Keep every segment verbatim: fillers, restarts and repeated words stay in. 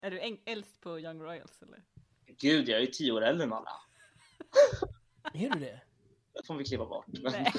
Är du äng- äldst på Young Royals eller? Gud, jag är ju tio år äldre än alla. Är du det? Det får vi klippa bort. Nej.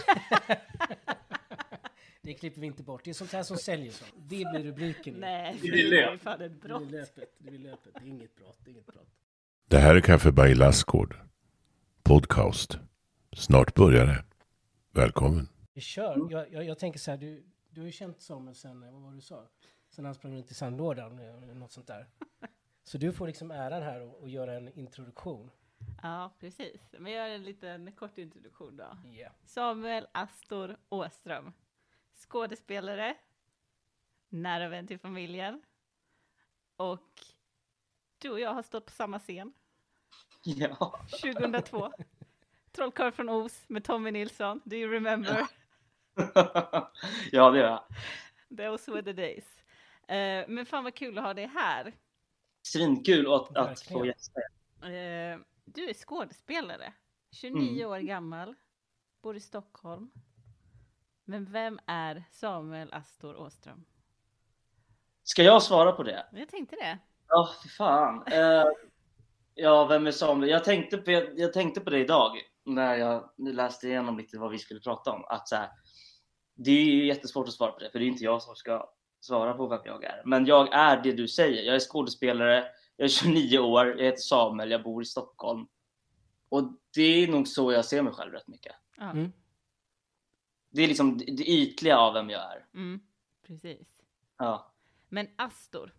Det klipper vi inte bort. Det är sånt här som säljer så. Det blir rubriken. Nej, Det det blir är löp. fan ett Det brott. blir löpet. Det blir löpet. Det är inget brott. Det är inget brott. Det här är Kaffe by Lassgård. Podcast. Snart börjar det. Välkommen. Vi kör. Jag, jag, jag tänker så här. Du, du har ju känt Samuel sen, vad var det du sa? Sen han sprang runt i sandlådan. eller Något sånt där. Så du får liksom äran här och, och göra en introduktion. Ja, precis. Men jag gör en liten kort introduktion då. Yeah. Samuel Astor Åström. Skådespelare. Nära vän till familjen. Och du och jag har stått på samma scen. Ja. tjugohundratvå. Trollkarl från Oz med Tommy Nilsson. Do you remember? Ja, det gör jag. Those were the days. Uh, men fan vad kul att ha dig här. Svinkul att, att få Verkligen. gästa. Uh, du är skådespelare. tjugonio Mm. år gammal. Bor i Stockholm. Men vem är Samuel Astor Åström? Ska jag svara på det? Jag tänkte det. Ja, för fan. Eh, ja, vem är Samuel? Jag tänkte på, jag, jag tänkte på det idag när jag läste igenom lite vad vi skulle prata om. Att så här, det är ju jättesvårt att svara på det, för det är inte jag som ska svara på vem jag är. Men jag är det du säger. Jag är skådespelare, jag är tjugonio år, jag heter Samuel, jag bor i Stockholm. Och det är nog så jag ser mig själv rätt mycket. Ja. Mm. Det är liksom det det ytliga av vem jag är. Mm, precis. Ja. Men Astor,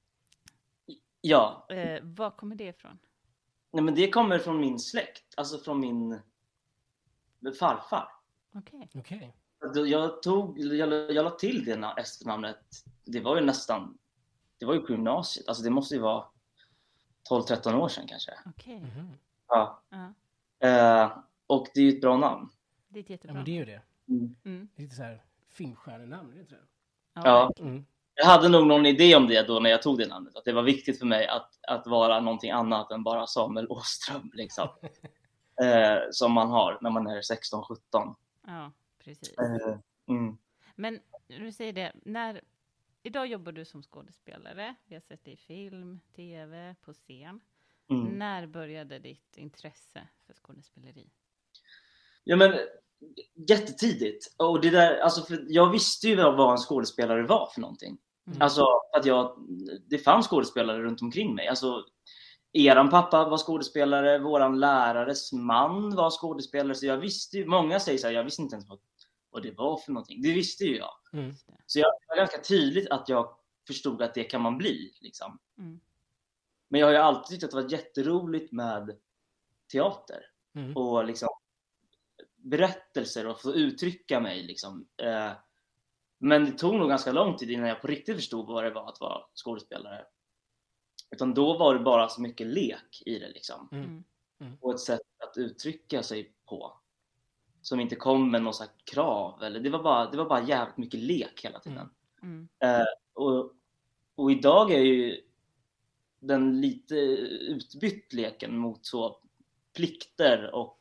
Ja. eh, var kommer det ifrån? Nej, men det kommer från min släkt. Alltså från min farfar. Okej. Okej. Jag tog, jag, jag la till det na- efternamnet. Det var ju nästan, det var ju på gymnasiet. Alltså det måste ju vara tolv tretton år sedan kanske. Okej. Mhm. Ja. Ja, Eh, och det är ju ett bra namn. det är ett Ja, jättebra. men det är ju det. Mm. Mm. Lite så här filmstjärnenamn, det tror jag. Ja, Ja. verkligen. Mm. Jag hade nog någon idé om det då när jag tog det namnet. Att det var viktigt för mig att, att vara någonting annat än bara Samuel Åström. Liksom. eh, som man har när man är sexton sjutton. Ja, precis. Eh, mm. Men du säger det, när, idag jobbar du som skådespelare. Vi har sett dig i film, tv, på scen. Mm. När började ditt intresse för skådespeleri? Ja, men jättetidigt. Och det där, alltså, för jag visste ju vad en skådespelare var för någonting. Mm. Alltså att jag, det fanns skådespelare runt omkring mig. Alltså, eran pappa var skådespelare, våran lärares man var skådespelare. Så jag visste ju, många säger så här, jag visste inte ens vad, vad det var för någonting. Det visste ju jag. Mm. Så jag var ganska tydligt att jag förstod att det kan man bli. Liksom. Mm. Men jag har ju alltid tyckt att det var jätteroligt med teater. Mm. Och liksom berättelser och få uttrycka mig. Liksom. Eh, men det tog nog ganska lång tid innan jag på riktigt förstod vad det var att vara skådespelare. Utan då var det bara så mycket lek i det. Liksom. Mm. Mm. Och ett sätt att uttrycka sig på. Som inte kom med någon så här krav. Eller det, var bara, det var bara jävligt mycket lek hela tiden. Mm. Eh, och, och idag är ju den lite utbytt leken mot så plikter och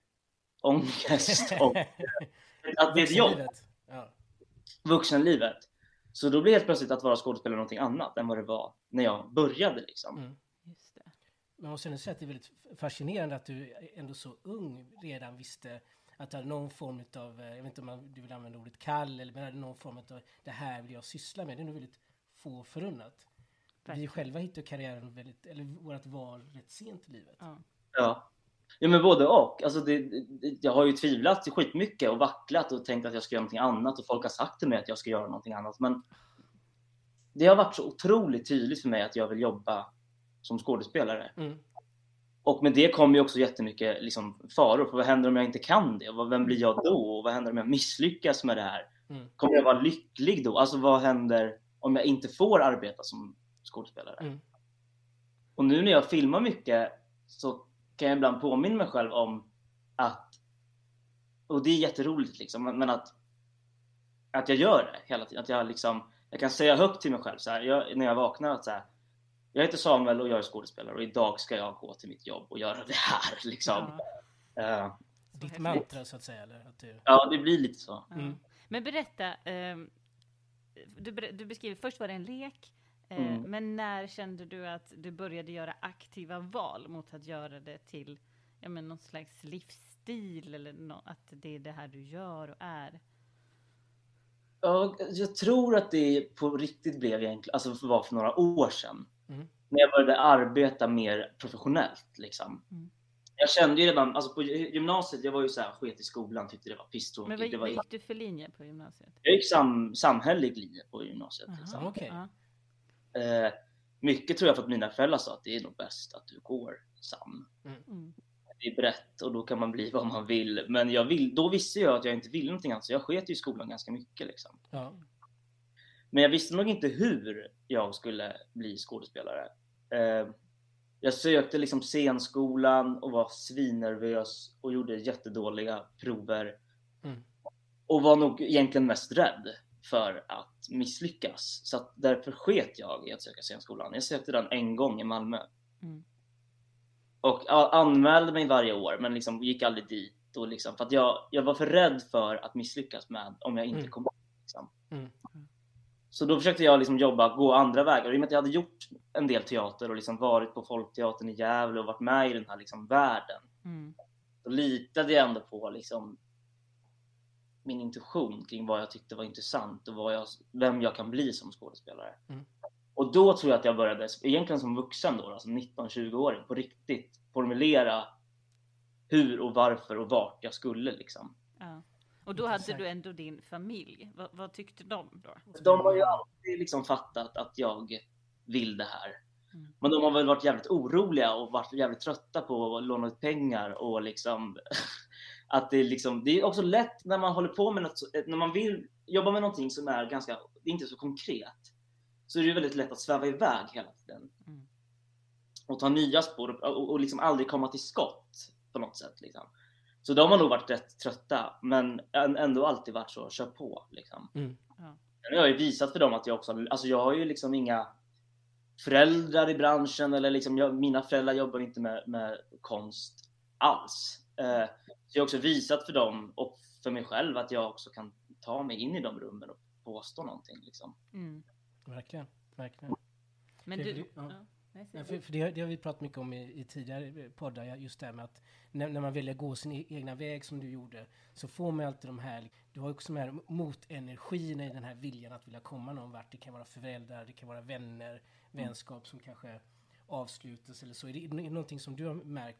ångest och att det är ett jobb, Vuxenlivet. Ja. vuxenlivet. Så då blir helt plötsligt att vara skådespelare någonting annat än vad det var när jag började liksom. Mm. Just det. Man måste ändå säga att det är väldigt fascinerande att du ändå så ung redan visste att du hade någon form av, jag vet inte om man, du vill använda ordet kall, eller men hade någon form av det här vill jag syssla med. Det är nog väldigt få förunnat. Vi Verkligen. själva hittar karriären väldigt, eller vårt val rätt sent i livet. Ja. Ja. Ja, men både och. Alltså det, det, jag har ju tvivlat skitmycket och vacklat och tänkt att jag ska göra någonting annat. Och folk har sagt till mig att jag ska göra någonting annat. Men det har varit så otroligt tydligt för mig att jag vill jobba som skådespelare. Mm. Och med det kommer ju också jättemycket liksom, faror. För vad händer om jag inte kan det? Och vem blir jag då? Och vad händer om jag misslyckas med det här? Mm. Kommer jag vara lycklig då? Alltså vad händer om jag inte får arbeta som skådespelare? Mm. Och nu när jag filmar mycket så kan jag ibland påminna mig själv om att, och det är jätteroligt liksom, men att, att jag gör det hela tiden. Att jag liksom, jag kan säga högt till mig själv så här, jag, när jag vaknar att så här, jag heter Samuel och jag är skådespelare och idag ska jag gå till mitt jobb och göra det här liksom. Ja. Uh, Ditt mantra så att säga, eller att du... ja, det blir lite så. Ja. Mm. Men berätta, ehm, du, ber- du beskriver, först var det en lek, Eh, Mm. Men när kände du att du började göra aktiva val mot att göra det till ja, men någon slags livsstil eller no- att det är det här du gör och är? Ja, jag tror att det på riktigt blev egentligen, alltså var för några år sedan. Mm. När jag började arbeta mer professionellt liksom. Mm. Jag kände ju redan, alltså på gymnasiet, jag var ju så här sket i skolan, tyckte det var pisstråkigt. Men vad, det var, vad gick du för linje på gymnasiet? jag gick sam, samhällelig linje på gymnasiet. Aha, Liksom. okej. ja. Eh, mycket tror jag för att mina föräldrar sa att det är nog bäst att du går sam. Mm. Det är brett och då kan man bli vad man vill. Men jag vill, då visste jag att jag inte ville någonting annat, så jag sket ju i skolan ganska mycket liksom. Ja. Men jag visste nog inte hur jag skulle bli skådespelare. Eh, jag sökte liksom scenskolan och var svinnervös och gjorde jättedåliga prover. Mm. Och var nog egentligen mest rädd för att misslyckas. Så att därför sket jag i att söka scenskolan. Jag sökte den en gång i Malmö. Mm. Och ja, anmälde mig varje år, men liksom gick aldrig dit. Och liksom, för att jag, jag var för rädd för att misslyckas med om jag inte Mm. kom bort. Liksom. Mm. Så då försökte jag liksom jobba, gå andra vägar. Och i och med att jag hade gjort en del teater och liksom varit på Folkteatern i Gävle och varit med i den här liksom världen. Mm. Då litade jag ändå på liksom min intuition kring vad jag tyckte var intressant och vad jag, vem jag kan bli som skådespelare. Mm. Och då tror jag att jag började, egentligen som vuxen då, alltså nitton tjugo-åring, på riktigt formulera hur och varför och vart jag skulle liksom. Ja. Och då hade Intressant. du ändå din familj. Va, vad tyckte de då? De har ju alltid liksom fattat att jag vill det här. Mm. Men de har väl varit jävligt oroliga och varit jävligt trötta på att låna ut pengar och liksom att det är liksom, det är också lätt när man håller på med något, när man vill jobba med någonting som är ganska, det är inte så konkret, så är det väldigt lätt att sväva iväg hela tiden. Mm. Och ta nya spår och, och, och liksom aldrig komma till skott på något sätt liksom. Så de har nog varit rätt trötta, men ändå alltid varit så, kör på liksom. Mm. Ja. Jag har ju visat för dem att jag också, alltså jag har ju liksom inga föräldrar i branschen eller liksom jag, mina föräldrar jobbar inte med, med konst alls. Eh, så jag har också visat för dem och för mig själv att jag också kan ta mig in i de rummen och påstå någonting liksom. Mm. Verkligen, verkligen. Men För- du... för- ja. Ja. Nej, säg Ja, det. för, för det, har- det har vi pratat mycket om i, i tidigare poddar, ja, just det här med att när, när man väljer att gå sin e- egna väg som du gjorde, så får man alltid de här, du har också de här motenergierna i den här viljan att vilja komma någon vart. Det kan vara föräldrar, det kan vara vänner, vänskap som kanske avslutas eller så. Är det, är det någonting som du har märkt?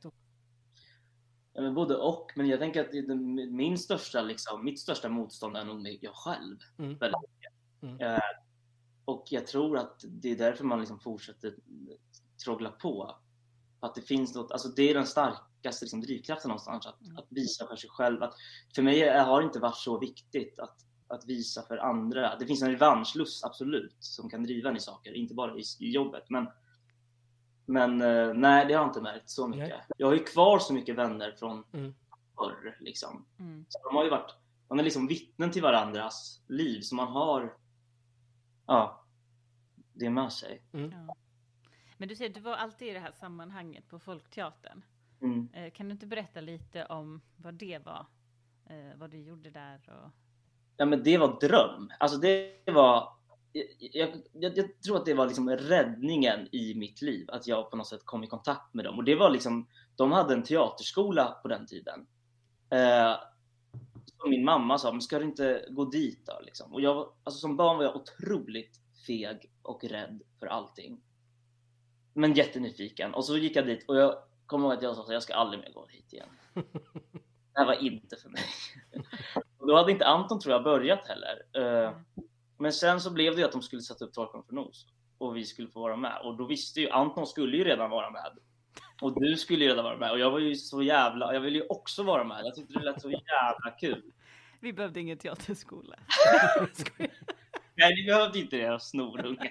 Ja, men både och, men jag tänker att det, min största, liksom, mitt största motstånd är nog jag själv. Mm. Väldigt mycket. Mm. Eh, och jag tror att det är därför man liksom fortsätter troggla på. Att det finns något, alltså det är den starkaste liksom, drivkraften någonstans, att, Mm. att visa för sig själv. Att, för mig har det inte varit så viktigt att, att visa för andra. Det finns en revanschlust, absolut, som kan driva en i saker, inte bara i, i jobbet. Men, men eh, nej, det har jag inte märkt så mycket. Nej. Jag har ju kvar så mycket vänner från Mm. förr. Liksom. Mm. Så de har ju varit, man är liksom vittnen till varandras liv, så man har ja, det med sig. Mm. Ja. Men du säger, du var alltid i det här sammanhanget på Folkteatern. Mm. Eh, kan du inte berätta lite om vad det var? Eh, vad du gjorde där? Och... Ja, men det var dröm. Alltså det var, jag, jag, jag tror att det var liksom räddningen i mitt liv, att jag på något sätt kom i kontakt med dem. Och det var liksom, de hade en teaterskola på den tiden. Eh, och min mamma sa, men ska du inte gå dit då? Liksom. Och jag, var- alltså som barn var jag otroligt feg och rädd för allting. Men jättenyfiken. Och så gick jag dit och jag kommer ihåg att jag sa att jag ska aldrig mer gå hit igen. Det här var inte för mig. Och då hade inte Anton, tror jag, börjat heller. Eh, Men sen så blev det ju att de skulle sätta upp Trollkarlen från Oz och vi skulle få vara med. Och då visste ju Anton skulle ju redan vara med. Och du skulle ju redan vara med. Och jag var ju så jävla, jag ville ju också vara med. Jag tyckte det lät så jävla kul. Vi behövde ingen teaterskola. Skojar. Nej, vi behövde inte det, snorunge.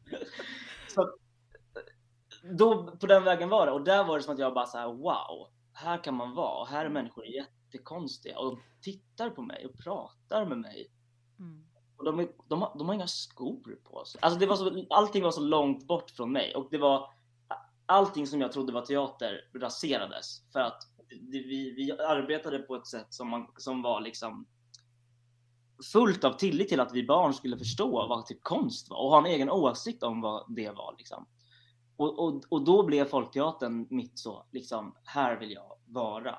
Så att, då, på den vägen var det. Och där var det som att jag bara så här: wow, här kan man vara. Och här är människor jättekonstiga. Och de tittar på mig och pratar med mig. Mm. Och de, är- de, har, de har inga skor på sig. Alltså det var så, allting var så långt bort från mig. Och det var, allting som jag trodde var teater raserades. För att det, vi, vi arbetade på ett sätt som, man, som var liksom fullt av tillit till att vi barn skulle förstå vad typ konst var och ha en egen åsikt om vad det var liksom. Och, och, och då blev Folkteatern mitt så, liksom, här vill jag vara.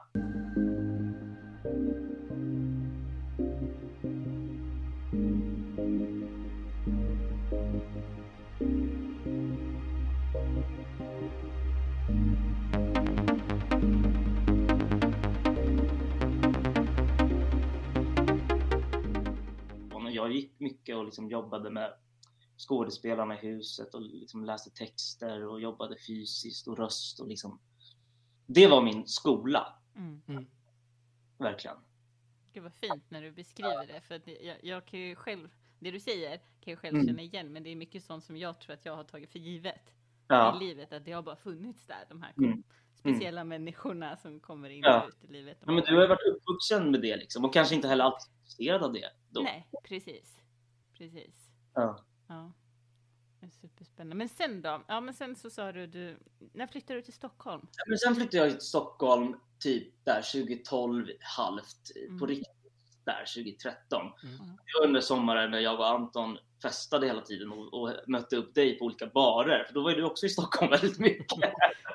Jag gick mycket och liksom jobbade med skådespelarna i huset och liksom läste texter och jobbade fysiskt och röst och liksom. Det var min skola. Mm. Mm. Verkligen. Det var fint när du beskriver det, för att jag, jag kan ju själv, det du säger kan jag själv Mm. känna igen, men det är mycket sånt som jag tror att jag har tagit för givet Ja. i livet, att det har bara funnits där, de här Mm. speciella människorna som kommer in Ja. och ut i livet. Ja, men du har ju varit uppvuxen med det liksom och kanske inte heller alltid intresserad av det då. Nej, precis. Precis. Ja. Ja. Det är superspännande. Men sen då? Ja, men sen så sa du, du när flyttade du till Stockholm? Men sen flyttade jag till Stockholm typ där tjugohundratolv, halvt Mm. på riktigt där tjugotretton. Mm. Det var under sommaren när jag och Anton festade hela tiden och, och mötte upp dig på olika barer. För då var ju du också i Stockholm väldigt mycket.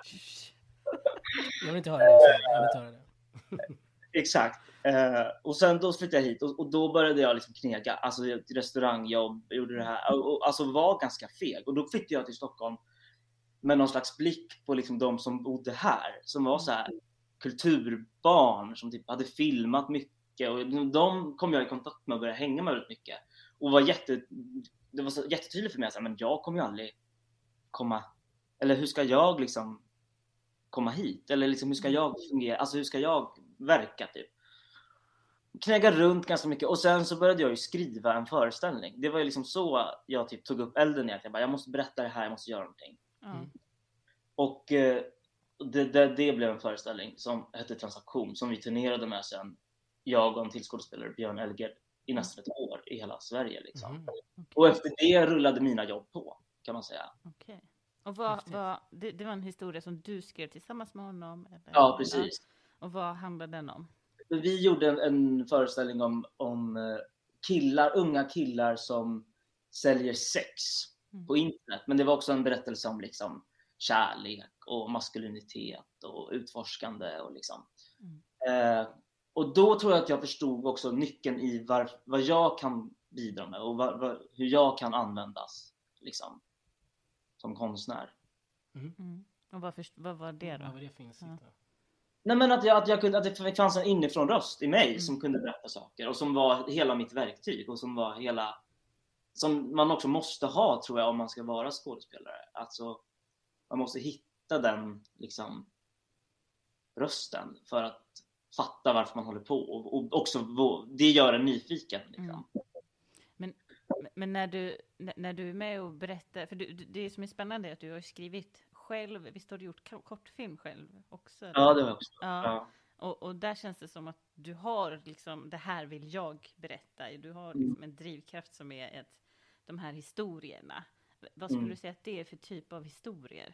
Jag vill inte höra det. Så jag vill inte höra det. Exakt. Eh, och sen då flyttade jag hit och, och då började jag liksom knega. Alltså restaurangjobb, gjorde det här. Och, och, alltså var ganska feg. Och då flyttade jag till Stockholm med någon slags blick på liksom de som bodde här. Som var så här kulturbarn som typ hade filmat mycket. Och de kom jag i kontakt med och började hänga med väldigt mycket. Och var jätte, det var så jättetydligt för mig att men jag kommer ju aldrig komma. Eller hur ska jag liksom komma hit? Eller liksom hur ska jag fungera? Alltså hur ska jag verka typ? Knäga runt ganska mycket och sen så började jag ju skriva en föreställning. Det var ju liksom så jag typ tog upp elden igen. Jag bara, jag måste berätta det här, jag måste göra någonting. Ja. Och eh, det, det, det blev en föreställning som hette Transaktion som vi turnerade med sen. Jag och en till skådespelare, Björn Elger, i nästan ett år i hela Sverige liksom. Mm. Och efter det rullade mina jobb på, kan man säga. Okej. Och vad, Häftigt. vad, det, det var en historia som du skrev tillsammans med honom? Eller? Ja, precis. Och vad handlade den om? Vi gjorde en, en föreställning om, om eh, killar, unga killar som säljer sex Mm. på internet. Men det var också en berättelse om liksom kärlek och maskulinitet och utforskande och liksom. Mm. Eh, och då tror jag att jag förstod också nyckeln i var, vad jag kan bidra med och var, var, hur jag kan användas liksom som konstnär. Mm. Och vad, först, vad var det då? Vad var det för insikt då? Nej, men att, jag, att, jag kunde, att det fanns en inifrån röst i mig Mm. som kunde berätta saker och som var hela mitt verktyg och som var hela som man också måste ha tror jag om man ska vara skådespelare. Alltså man måste hitta den liksom rösten för att fatta varför man håller på och, och också det gör en nyfiken liksom. Mm. Men, men när du när du är med och berättar, för du, det som är spännande är att du har skrivit själv, visst har du gjort kortfilm själv också? Ja, det har jag också. Ja. Ja. Och, och där känns det som att du har liksom, det här vill jag berätta. Du har liksom en drivkraft som är ett, de här historierna. Vad skulle Mm. du säga att det är för typ av historier?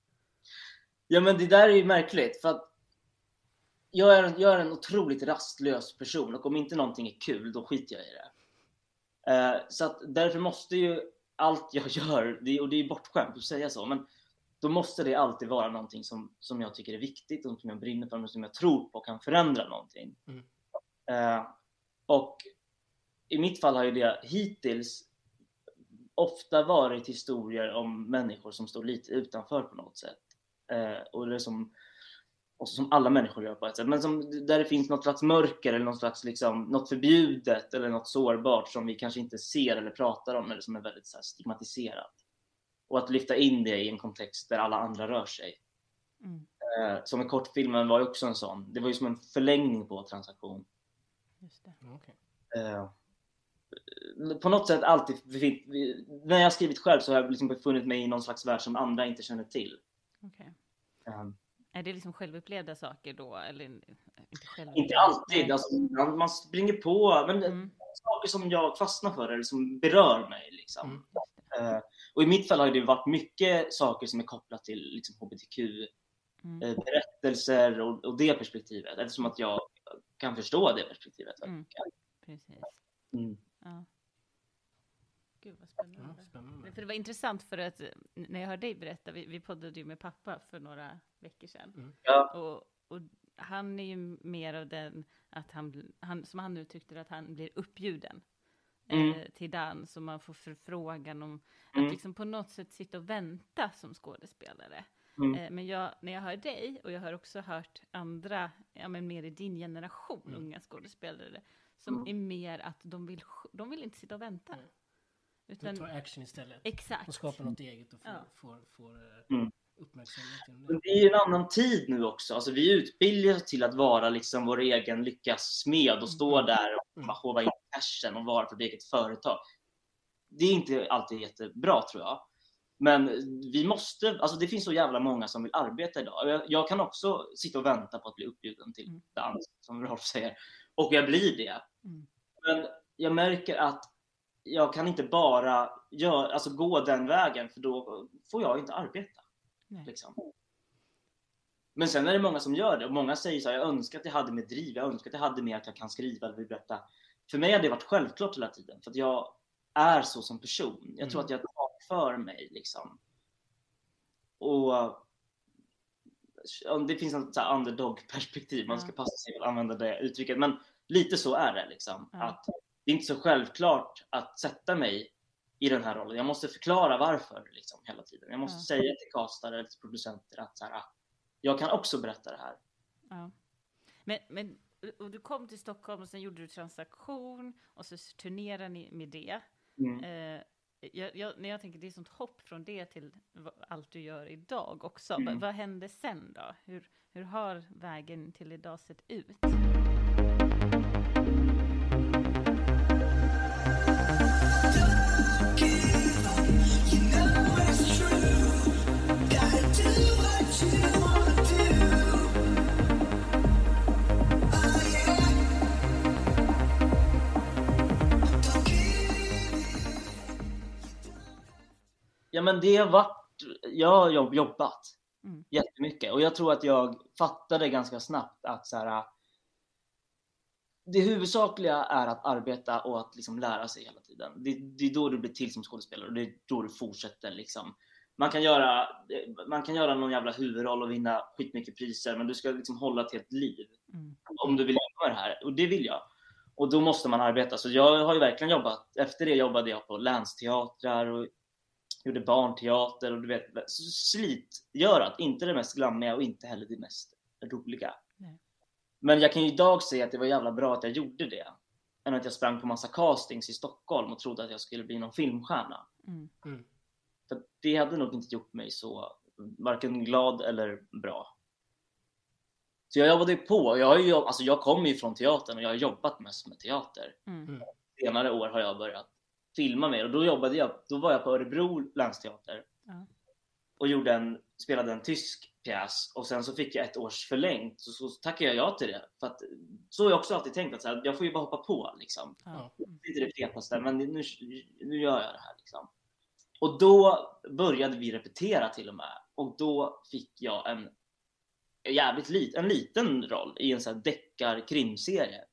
Ja, men det där är ju märkligt för att jag är, jag är en otroligt rastlös person och om inte någonting är kul då skiter jag i det. Eh, så att därför måste ju allt jag gör, det, och det är bortskämt att säga så, men då måste det alltid vara någonting som, som jag tycker är viktigt och som jag brinner för och som jag tror på kan förändra någonting. Mm. Eh, och i mitt fall har ju det hittills ofta varit historier om människor som står lite utanför på något sätt. Eh, och det är som, och som alla människor gör på ett sätt. Men som, där det finns något slags mörker eller något slags liksom, något förbjudet eller något sårbart som vi kanske inte ser eller pratar om eller som är väldigt så här, stigmatiserat. Och att lyfta in det i en kontext där alla andra rör sig. Mm. Eh, som en kortfilmen var ju också en sån. Det var ju som en förlängning på Transaktion. Just det. Okay. Eh, på något sätt alltid, när jag har skrivit själv så har jag liksom befunnit mig i någon slags värld som andra inte känner till. Okay. Um, är det liksom självupplevda saker då? Eller inte, självupplevda? inte alltid. Alltså, man, man springer på men Mm. saker som jag fastnar för eller som berör mig. Liksom. Mm. Uh, och i mitt fall har det varit mycket saker som är kopplat till liksom, H B T Q Mm. uh, berättelser och, och det perspektivet. Eftersom att jag kan förstå det perspektivet. Mm. Precis. Mm. Ja. Gud vad spännande. Ja, spännande. För det var intressant för att när jag hörde dig berätta, vi, vi poddade ju med pappa för några veckor sedan. Mm. Ja. Och, och han är ju mer av den att han, han som han nu tyckte att han blir uppbjuden Mm. eh, till dans, och man får förfrågan om Mm. att liksom på något sätt sitta och vänta som skådespelare. Mm. Eh, men jag, när jag hör dig, och jag har också hört andra, ja men mer i din generation, Mm. unga skådespelare, som Mm. är mer att de vill, de vill inte sitta och vänta. Mm. Utan, De tar action istället. exakt. Och skapar något eget och får, Ja. får, får eh, Mm. uppmärksamhet. genom Men det. det är ju en annan tid nu också. Alltså, vi utbildar oss till att vara liksom vår egen lyckas smed och stå Mm. där och Mm. bara hova in cashen och vara för ett eget företag. Det är inte alltid jättebra, tror jag. Men vi måste, alltså det finns så jävla många som vill arbeta idag. Jag, jag kan också sitta och vänta på att bli uppbjuden till Mm. dans, som Rolf säger. Och jag blir det. Mm. Men jag märker att jag kan inte bara gör, alltså gå den vägen, för då får jag inte arbeta. Nej. Liksom. Men sen är det många som gör det, och många säger så här: jag önskar att jag hade mer driv, jag önskar att jag hade mer att jag kan skriva eller berätta. För mig har det varit självklart hela tiden, för att jag är så som person. Jag tror Mm. att jag tar för mig liksom. Och ja, det finns en så här underdog-perspektiv, man ska Ja. passa sig att använda det uttrycket, men lite så är det liksom. Ja. Att det är inte så självklart att sätta mig i den här rollen. Jag måste förklara varför liksom, hela tiden. Jag måste Ja. säga till castare eller till producenter att så här, ah, jag kan också berätta det här. Ja. Men, men och du kom till Stockholm och sen gjorde du transaktion och så turnerade ni med det. Mm. Eh, jag, jag, när jag tänker det är sånt hopp från det till vad, allt du gör idag också. Mm. Va, vad hände sen då? Hur, hur har vägen till idag sett ut? Ja, men det har varit, jag har jobb, jobbat Mm. jättemycket, och jag tror att jag fattade ganska snabbt att så här, det huvudsakliga är att arbeta och att liksom lära sig hela tiden. Det, det är då du blir till som skådespelare, och det är då du fortsätter liksom. Man kan göra, man kan göra någon jävla huvudroll och vinna skitmycket priser, men du ska liksom hålla till ett liv Mm. om du vill jobba med det här, och det vill jag. Och då måste man arbeta. Så jag har ju verkligen jobbat. Efter det jobbade jag på länsteatrar och gjorde barnteater, och du vet, slitgörat, inte det mest glammiga och inte heller det mest roliga. Nej. Men jag kan ju idag säga att det var jävla bra att jag gjorde det, än att jag sprang på massa castings i Stockholm och trodde att jag skulle bli någon filmstjärna. Mm. Mm. För det hade nog inte gjort mig så varken glad eller bra. Så jag jobbade på. Jag, har ju, alltså jag kommer ju från teatern och jag har jobbat mest med teater. Mm. Mm. Senare år har jag börjat filma mer, och då jobbade jag, då var jag på Örebro länsteater. Ja. Och gjorde en, spelade en tysk pjäs, och sen så fick jag ett års förlängt, så, så tackade jag ja till det. För att, så har jag också alltid tänkt att så här, jag får ju bara hoppa på liksom. Ja. Det är inte det fetaste, men nu, nu gör jag det här liksom. Och då började vi repetera till och med, och då fick jag en jävligt lit, en liten roll i en sån här deckar-krimserie.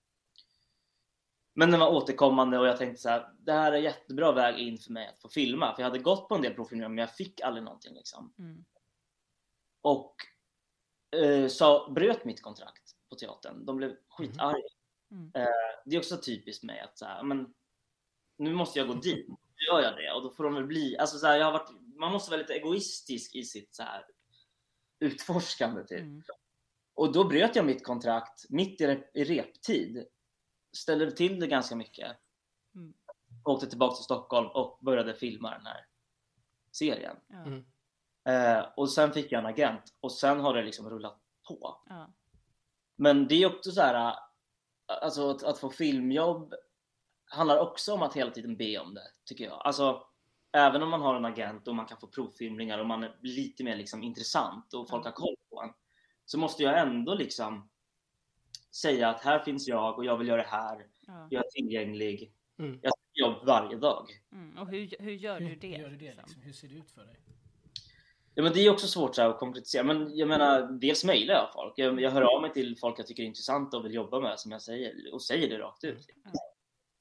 Men den var återkommande, och jag tänkte så här: det här är jättebra väg in för mig att få filma. För jag hade gått på en del provfilmer, men jag fick aldrig någonting liksom. Mm. Och eh, så bröt mitt kontrakt på teatern. De blev skitarga. Mm. Eh, det är också typiskt mig att så här, men nu måste jag gå dit. Nu gör jag det, och då får de väl bli, alltså så här, jag har varit, man måste vara lite egoistisk i sitt så här utforskande typ. Mm. Och då bröt jag mitt kontrakt mitt i, rep- i reptid. Ställde till det ganska mycket. Mm. Åkte tillbaka till Stockholm och började filma den här serien. Ja. Mm. Eh, och sen fick jag en agent, och sen har det liksom rullat på. Ja. Men det är också så här, alltså att, att få filmjobb handlar också om att hela tiden be om det, tycker jag. Alltså, även om man har en agent och man kan få provfilmningar och man är lite mer liksom intressant och folk har koll på en, så måste jag ändå liksom säga att här finns jag och jag vill göra det här. Ja. Jag är tillgänglig. Mm. Jag ska jobb varje dag. Mm. Och hur, hur gör Hur du det? gör du det liksom? liksom? Hur ser det ut för dig? Ja, men det är också svårt så här att konkretisera. Men jag menar, dels mejlar jag folk. Jag, jag hör av mig till folk jag tycker är intressant och vill jobba med, som jag säger, och säger det rakt ut. Ja.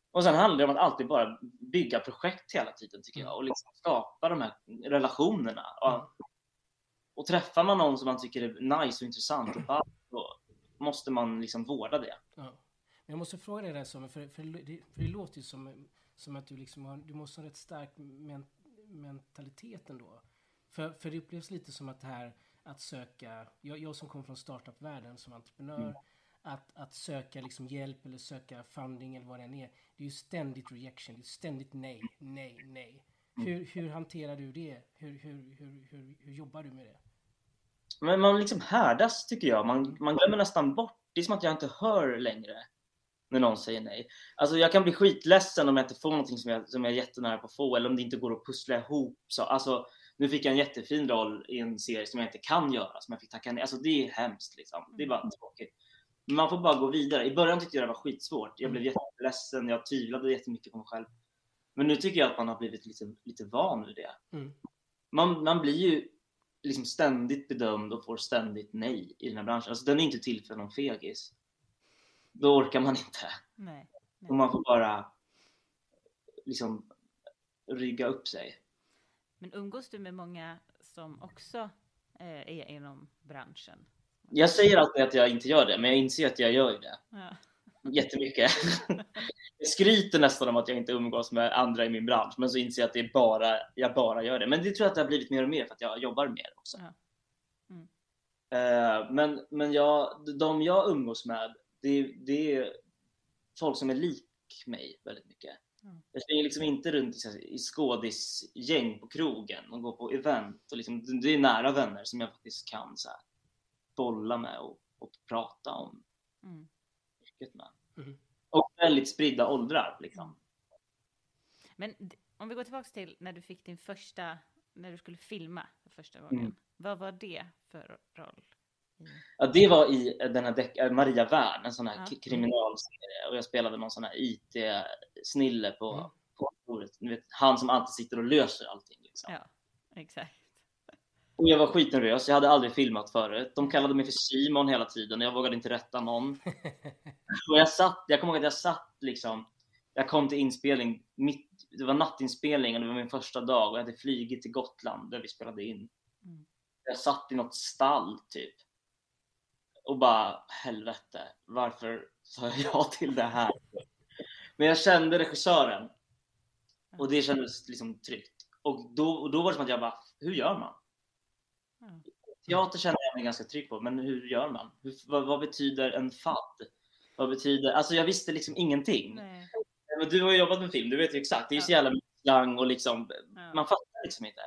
Och sen handlar det om att alltid bara bygga projekt hela tiden tycker jag. Och liksom skapa de här relationerna. Och, och träffar man någon som man tycker är nice och intressant, då måste man liksom vårda det. Ja. Men jag måste fråga dig där, som för, för, det, för det låter ju som, som att du liksom har, du måste ha rätt stark men, mentalitet ändå. För, för det upplevs lite som att det här att söka, jag, jag som kommer från startup-världen som entreprenör, mm. att, att söka liksom hjälp eller söka funding eller vad det än är, det är ju ständigt rejection, det är ständigt nej, nej, nej. Mm. Hur, hur hanterar du det? Hur, hur, hur, hur, hur jobbar du med det? Men man liksom härdas tycker jag, man, man glömmer nästan bort, det är som att jag inte hör längre när någon säger nej. Alltså jag kan bli skitledsen om jag inte får någonting som jag, som jag är jättenära på att få, eller om det inte går att pussla ihop. Så, alltså, nu fick jag en jättefin roll i en serie som jag inte kan göra, som jag fick tacka nej. Alltså det är hemskt liksom, det är bara tråkigt. Men man får bara gå vidare. I början tyckte jag det var skitsvårt, jag blev jätteledsen, jag tvivlade jättemycket på mig själv. Men nu tycker jag att man har blivit lite, lite van vid det. Mm. Man, man blir ju liksom ständigt bedömd och får ständigt nej i den här branschen. Alltså den är inte till för någon fegis. Då orkar man inte. Nej, nej. Och man får bara liksom rygga upp sig. Men umgås du med många som också eh, är inom branschen? Jag säger alltid att jag inte gör det, men jag inser att jag gör det. Ja. Jättemycket. Jag skryter nästan om att jag inte umgås med andra i min bransch, men så inser jag att det är bara, jag bara gör det. Men det tror jag att det har blivit mer och mer för att jag jobbar mer också. Ja. Mm. Uh, men men jag, de jag umgås med, det, det är folk som är lik mig väldigt mycket. Mm. Jag springer liksom inte runt i, i skådisgäng på krogen och går på event. Och liksom, det är nära vänner som jag faktiskt kan så här, bolla med och, och prata om. Mm. Med. Mm. Och väldigt spridda åldrar liksom. Men om vi går tillbaka till när du fick din första, när du skulle filma för första gången. Mm. Vad var det för roll? Ja, det var i den här däck, Maria Wern, en sån här ja. kriminalserie, och jag spelade någon sån här I T-snille på mm. kontoret. Ni vet, han som alltid sitter och löser allting liksom. Ja, exakt. Och jag var skitnervös, jag hade aldrig filmat förut. De kallade mig för Simon hela tiden och jag vågade inte rätta någon. Och jag satt, jag kommer ihåg att jag satt liksom, jag kom till inspelning, mitt, det var nattinspelning och det var min första dag och jag hade flygit till Gotland där vi spelade in. Mm. Jag satt i något stall typ. Och bara, helvete, varför sa jag ja till det här? Men jag kände regissören. Och det kändes liksom tryggt. Och då, och då var det som att jag bara, hur gör man? Mm. Teater känner jag mig ganska trygg på, men hur gör man? Hur, vad, vad betyder en fadd? Vad betyder, alltså jag visste liksom ingenting. Nej. Men du har ju jobbat med film, du vet ju exakt. Det är ju så jävla mycket slang och liksom, ja. Man fattar liksom inte.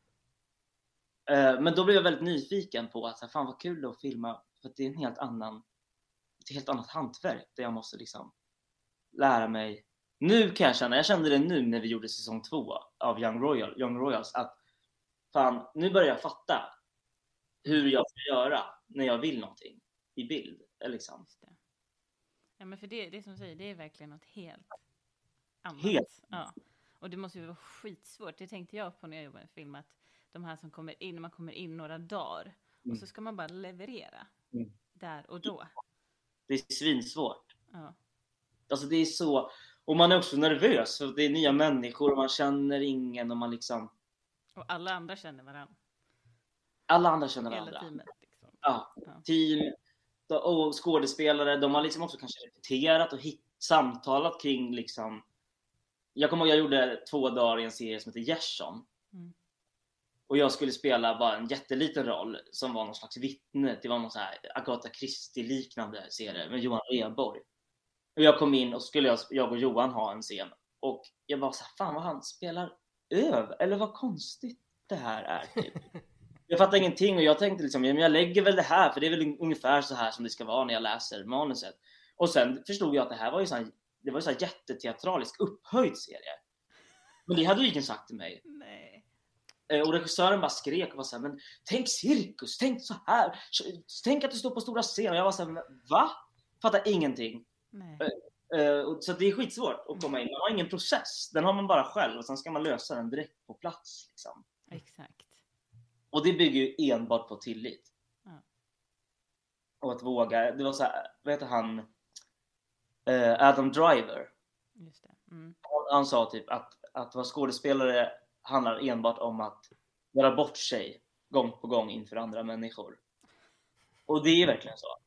Uh, men då blev jag väldigt nyfiken på att, fan vad kul att filma. För att det är en helt annan, ett helt annat hantverk där jag måste liksom lära mig. Nu kan jag känna, jag kände det nu när vi gjorde säsong två av Young, Royal, Young Royals, att fan, nu börjar jag fatta hur jag ska göra när jag vill någonting i bild. Liksom. Ja, men för det, det som du säger, det är verkligen något helt annat. Helt. Ja. Och det måste ju vara skitsvårt. Det tänkte jag på när jag jobbade med film, att de här som kommer in, man kommer in några dagar mm. och så ska man bara leverera mm. där och då. Det är svinsvårt. Ja. Alltså det är så, och man är också nervös för det är nya människor och man känner ingen och man liksom. Och alla andra känner varandra. Alla andra känner varandra. Hela teamet liksom. Ja, ja. Team och skådespelare, de har liksom också kanske repeterat och hit, samtalat kring liksom. Jag kommer ihåg jag gjorde två dagar i en serie som heter Gerson. Mm. Och jag skulle spela bara en jätteliten roll som var någon slags vittne. Det var någon så här Agatha Christie-liknande serie med Johan Rheborg. Och jag kom in och skulle jag, jag och Johan ha en scen. Och jag var så här, fan vad han spelar över. Eller vad konstigt det här är. Typ. Jag fattade ingenting och jag tänkte liksom, jag lägger väl det här. För det är väl ungefär så här som det ska vara när jag läser manuset. Och sen förstod jag att det här var ju så här, det var ju så här jätteteatralisk upphöjd serie. Men det hade ju ingen sagt till mig. Nej. Och regissören bara skrek och var så här, men tänk cirkus, tänk så här. Tänk att du står på stora scen. Och jag var så här, va? Fattar ingenting. Nej. Så det är skitsvårt att komma in. Man har ingen process. Den har man bara själv. Och sen ska man lösa den direkt på plats. Liksom. Exakt. Och det bygger ju enbart på tillit. Ja. Och att våga. Det var så här, vad heter han? Adam Driver. Just det. Mm. Han sa typ att, att vara skådespelare handlar enbart om att göra bort sig gång på gång inför andra människor. Och det är verkligen så.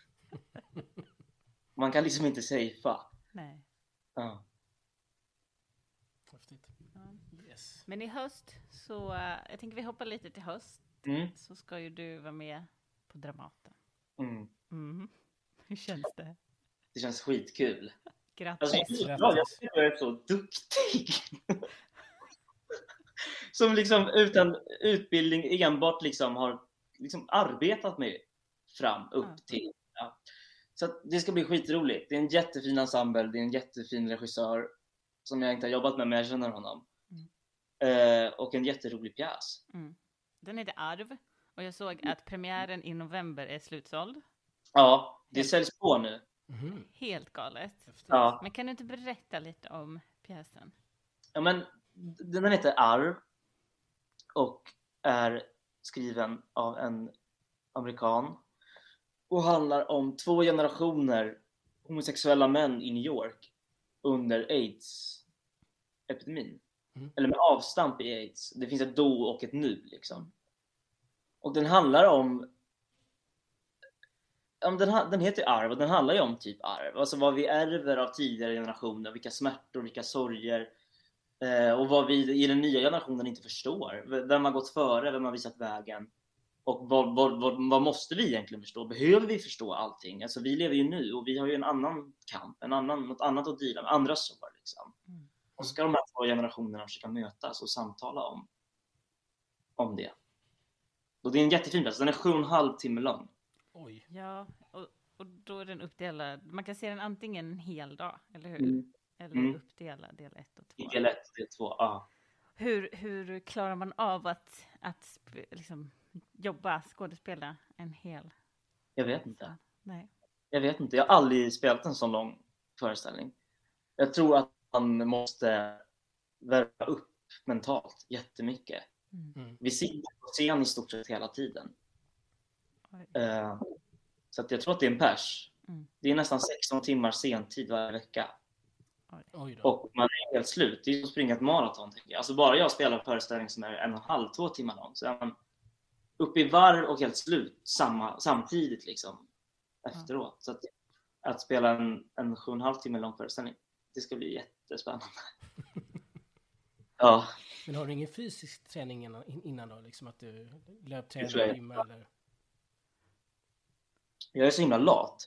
Man kan liksom inte safea. Nej. Ja. Häftigt. Ja. Yes. Men i höst så, uh, jag tänker vi hoppar lite till höst. Mm. Så ska ju du vara med på Dramaten. Mm. Mm. Hur känns det? Det känns skitkul. Grattis. Alltså, ja, jag tycker jag är så duktig. Som liksom utan utbildning enbart liksom har liksom arbetat mig fram upp Ja. till. Ja. Så att det ska bli skitroligt. Det är en jättefin ensemble, det är en jättefin regissör som jag inte har jobbat med, men jag känner honom. Mm. Eh, och en jätterolig pjäs. Mm. Den heter Arv. Och jag såg att premiären i november är slutsåld. Ja, det säljs på nu. Mhm. Helt galet. Häftigt. Ja. Men kan du inte berätta lite om pjäsen? Ja, men den heter Arv och är skriven av en amerikan och handlar om två generationer homosexuella män i New York under AIDS-epidemin. Mm. Eller med avstamp i AIDS. Det finns ett då och ett nu liksom. Och den handlar om Den, den heter Arv och den handlar ju om typ arv. Alltså vad vi ärver av tidigare generationer, vilka smärtor, vilka sorger. Eh, och vad vi i den nya generationen inte förstår. Vem har gått före, vem har visat vägen. Och vad, vad, vad, vad måste vi egentligen förstå? Behöver vi förstå allting? Alltså vi lever ju nu och vi har ju en annan kamp, en annan, något annat att dela med, andra sår liksom. Mm. Och så ska de här två generationerna försöka mötas och samtala om, om det. Och det är en jättefin plats, den är sju och en halv timme lång. Oj. Ja, och, och då är den uppdelad. Man kan se den antingen en hel dag, eller hur? Mm. Eller Mm. uppdelad, del ett och två. Del ett, del två, ja. Hur, hur klarar man av att, att sp- liksom, jobba, skådespela en hel? Jag vet inte. Nej. Jag vet inte, jag har aldrig spelat en sån lång föreställning. Jag tror att man måste värva upp mentalt jättemycket. Mm. Mm. Vi sitter på scen i stort sett hela tiden. Oj. Eh, så att jag tror att det är en pers. Mm. Det är nästan sexton timmar sentid varje vecka. Oj då. Och man är helt slut. Det är som att springa ett maraton, tycker jag. Alltså bara jag spelar en föreställning som är en och en halv, två timmar lång. Så är man uppe i varv och helt slut samma, samtidigt liksom. Efteråt. Så att, att spela en, en sju och en halv timme lång föreställning, det ska bli jättespännande. Ja. Men har du ingen fysisk träning innan, innan då? Liksom att du Det tror löptränar, jag. gymmar eller? Jag är så himla lat.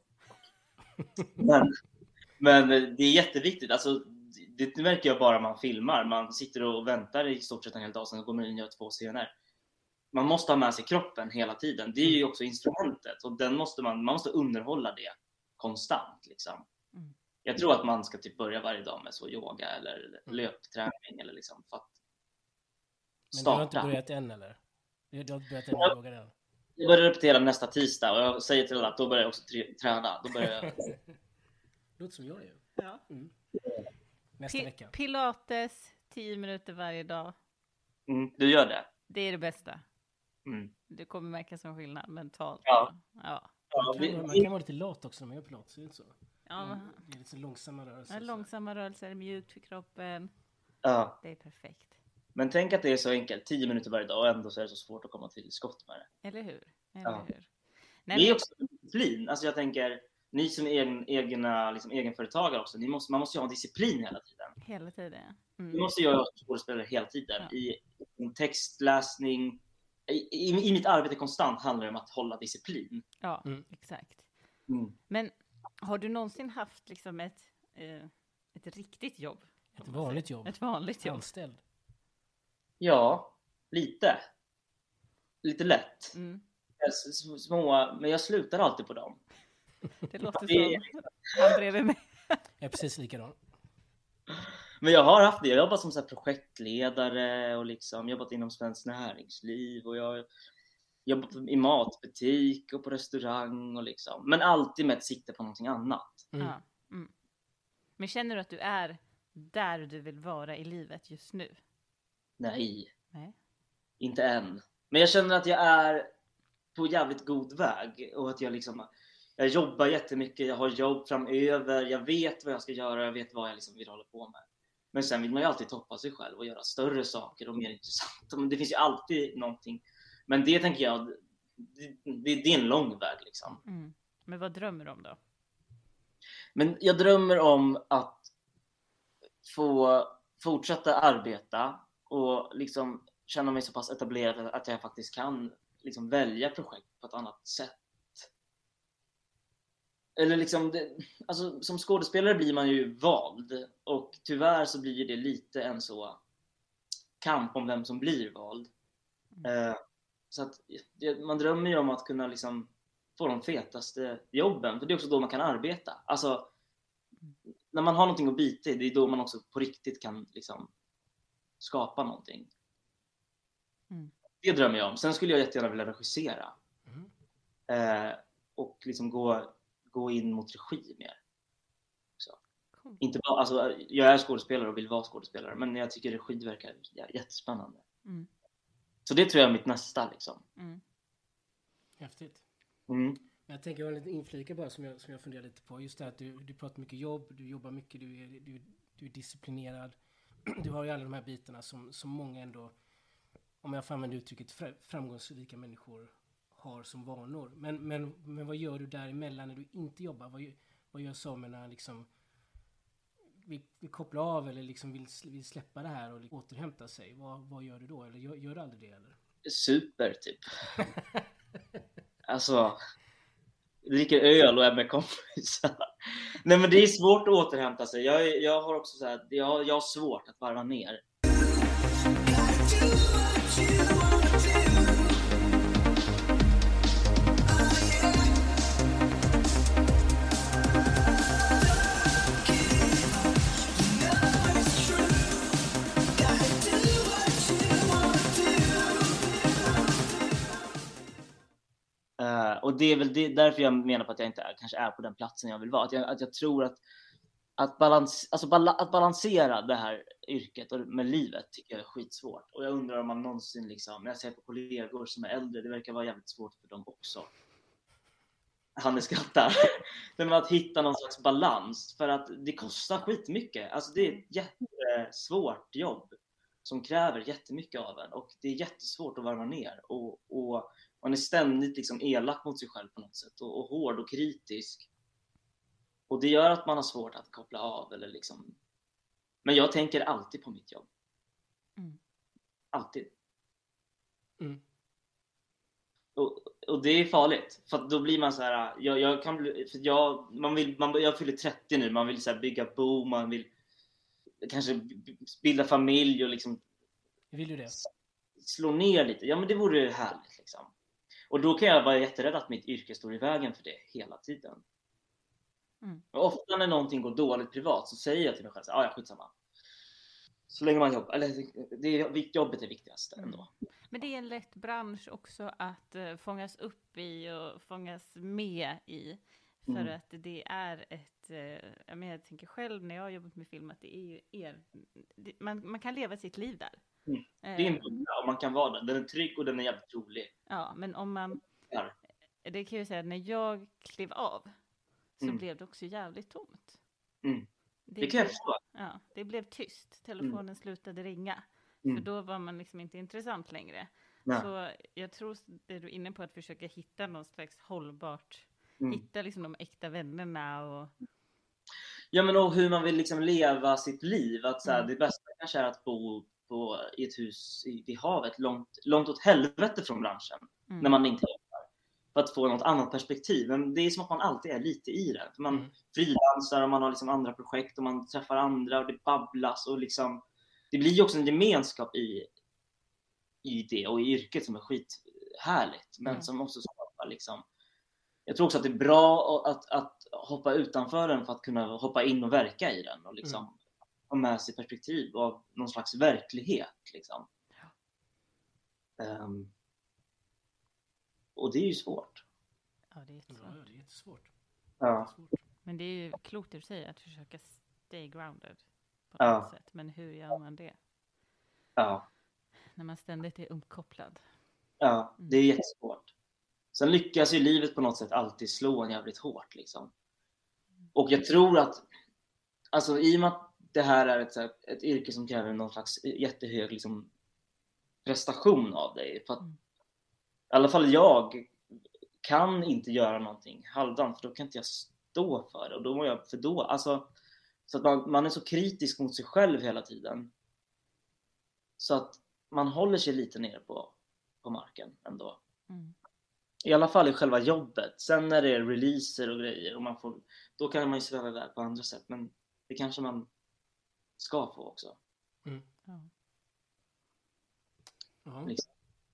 Men, men det är jätteviktigt. Alltså, det, det märker jag bara man filmar. Man sitter och väntar i stort sett en hel dag, sen går man in och gör två scener. Man måste ha med sig kroppen hela tiden. Det är ju också instrumentet. Och den måste man, man måste underhålla det konstant. Liksom. Mm. Jag tror att man ska typ börja varje dag med så yoga eller löpträning. Eller liksom, för att Men du har starta. inte börjat än eller? Du du har inte börjat än med yoga än? Jag börjar repetera nästa tisdag och jag säger till alla att då börjar jag också tre- träna. Då börjar jag... Låter som jag ju. Ja. Mm. Nästa Pi- vecka. Pilates, tio minuter varje dag. Mm, du gör det. Det är det bästa. Mm. Du kommer märka som skillnad mentalt. Ja. Ja. Ja, Man vi, kan, man vi, kan vara lite lat också när man gör pilates, är det inte så? Ja, Mm. men- Det är lite så långsamma rörelser. ja, så. långsamma rörelser, mjukt för kroppen. ja. Det är perfekt. Men tänk att det är så enkelt, tio minuter varje dag och ändå så är det så svårt att komma till skott med det. Eller hur? Eller Ja. hur? Det Nej, är men, också disciplin. Alltså jag tänker, ni som är egen, egna, liksom egenföretagare också, ni måste, man måste ju ha en disciplin hela tiden. hela tiden. Det Mm. måste jag som skådespelare hela tiden. Ja. I, I textläsning, i, i, i mitt arbete konstant handlar det om att hålla disciplin. Ja, Mm. exakt. Mm. Men har du någonsin haft liksom ett, eh, ett riktigt jobb? Ett vanligt jobb. Ett vanligt jobb? Anställd. Ja, lite. Lite lätt. Mm. S- s- Små, men jag slutar alltid på dem. Det låter Det- som han bredvid mig. Jag är precis likadan. Men jag har haft det. Jag har jobbat som så här projektledare och liksom jobbat inom Svenskt Näringsliv och jag har jobbat i matbutik och på restaurang och liksom. Men alltid med ett sikte på någonting annat. Mm. Ja. Mm. Men känner du att du är där du vill vara i livet just nu? Nej, Nej. inte än. Men jag känner att jag är på jävligt god väg och att jag liksom jag jobbar jättemycket, jag har jobb framöver, jag vet vad jag ska göra, jag vet vad jag liksom vill hålla på med. Men sen vill man ju alltid toppa sig själv och göra större saker och mer intressanta. Men det finns ju alltid någonting. Men det tänker jag, det, det, det är en lång väg liksom. Mm. Men vad drömmer du om då? Men jag drömmer om att få fortsätta arbeta och liksom känna mig så pass etablerad att jag faktiskt kan liksom välja projekt på ett annat sätt. Eller liksom, det, alltså, som skådespelare blir man ju vald och tyvärr så blir det lite en så kamp om vem som blir vald. Mm. Eh, så att man drömmer ju om att kunna liksom få de fetaste jobben, för det är också då man kan arbeta. Alltså, när man har någonting att bita i, det är då man också på riktigt kan liksom skapa någonting. Mm. Det drömmer jag om. Sen skulle jag jättegärna vilja regissera. Mm. Eh, och liksom gå, gå in mot regi mer. Så. Cool. Inte bara, alltså, jag är skådespelare och vill vara skådespelare, men jag tycker regi verkar jättespännande. Mm. Så det tror jag är mitt nästa liksom. Mm. Häftigt. Mm. Men jag tänker, jag har lite inflika bara som jag, som jag funderar lite på. Just det att du, du pratar mycket jobb, du jobbar mycket, du är, du, du är disciplinerad. Du har ju alla de här bitarna som, som många ändå, om jag får använda uttrycket, framgångsrika människor har som vanor. Men, men, men vad gör du däremellan när du inte jobbar? Vad, vad gör samerna liksom, vill, vill koppla av eller liksom vill, vill släppa det här och återhämta sig? Vad, vad gör du då? Eller gör, gör du aldrig det? Eller? Super, typ. Alltså, dricker öl och är med kompisar. Nej, men det är svårt att återhämta sig. Jag, jag har också så här, jag, jag har svårt att varva ner. Uh, och det är väl det, därför jag menar på att jag inte är, kanske är på den platsen jag vill vara. Att jag, att jag tror att att, balans, alltså bala, att balansera det här yrket och med livet tycker jag är skitsvårt. Och jag undrar om man någonsin liksom, när jag ser på kollegor som är äldre, det verkar vara jävligt svårt för dem också. Han är skrattar. Men att hitta någon slags balans, för att det kostar skitmycket. Alltså det är ett jättesvårt jobb som kräver jättemycket av en, och det är jättesvårt att varva ner, och, och man är ständigt liksom elak mot sig själv på något sätt, och, och hård och kritisk. Och det gör att man har svårt att koppla av eller liksom. Men jag tänker alltid på mitt jobb. Mm. Alltid. Mm. Och, och det är farligt, för då blir man så här, jag, jag kan bli, för jag man vill man jag fyller trettio nu, man vill så här bygga bo, man vill kanske bilda familj och liksom. Vill du det? Slå ner lite. Ja, men det vore härligt liksom. Och då kan jag vara jätterädd att mitt yrke står i vägen för det hela tiden. Mm. Och ofta när någonting går dåligt privat så säger jag till mig själv så, ah, ja, skitsamma. Så länge man jobbar, eller det är, jobbet är viktigast ändå. Mm. Men det är en lätt bransch också att uh, fångas upp i och fångas med i. För mm. att det är ett, uh, jag, menar, jag tänker själv när jag har jobbat med film att det är ju er, det, man, man kan leva sitt liv där. Mm. Det är en bubbla och man kan vara där. Den är trygg och den är jävligt rolig. Ja, men om man, ja. Det kan jag säga, när jag klev av så mm. blev det också jävligt tomt. Mm. Det, det kan jag förstå. Ja, det blev tyst. Telefonen mm. slutade ringa. Mm. För då var man liksom inte intressant längre. Nej. Så jag tror det du är inne på, att försöka hitta någon slags hållbart. Mm. Hitta liksom de äkta vännerna och. Ja, men och hur man vill liksom leva sitt liv. Att så här, mm. det bästa kanske är att bo på, i ett hus i, vid havet långt, långt åt helvete från branschen. Mm. När man inte jobbar. För att få något annat perspektiv. Men det är som att man alltid är lite i det. För man mm. frilansar och man har liksom andra projekt och man träffar andra och det babblas och liksom. Det blir ju också en gemenskap i, i det och i yrket som är skithärligt. Men mm. som också skapar liksom. Jag tror också att det är bra att, att hoppa utanför den för att kunna hoppa in och verka i den och liksom mm. ha med sig perspektiv av någon slags verklighet liksom. Ja. Um, och det är ju svårt. Ja, det är jättesvårt. Ja, det är jättesvårt. Ja. Men det är ju klokt att säga att försöka stay grounded på ja. något sätt. Men hur gör man det? Ja. När man ständigt är uppkopplad. Ja, det är jättesvårt. Sen lyckas ju livet på något sätt alltid slå en jävligt hårt liksom. Och jag tror att alltså i och med att det här är ett, så här, ett yrke som kräver någon slags jättehög liksom, prestation av dig. För att, Mm. i alla fall jag kan inte göra någonting halvdant, för då kan inte jag stå för det. Och då mår jag för då. Alltså, så att man, man är så kritisk mot sig själv hela tiden. Så att man håller sig lite ner på, på marken ändå. Mm. I alla fall i själva jobbet. Sen när det är releaser och grejer, och man får, då kan man ju sväva iväg på andra sätt. Men det kanske man ska få också. Mm. Ja. Ja. Liksom.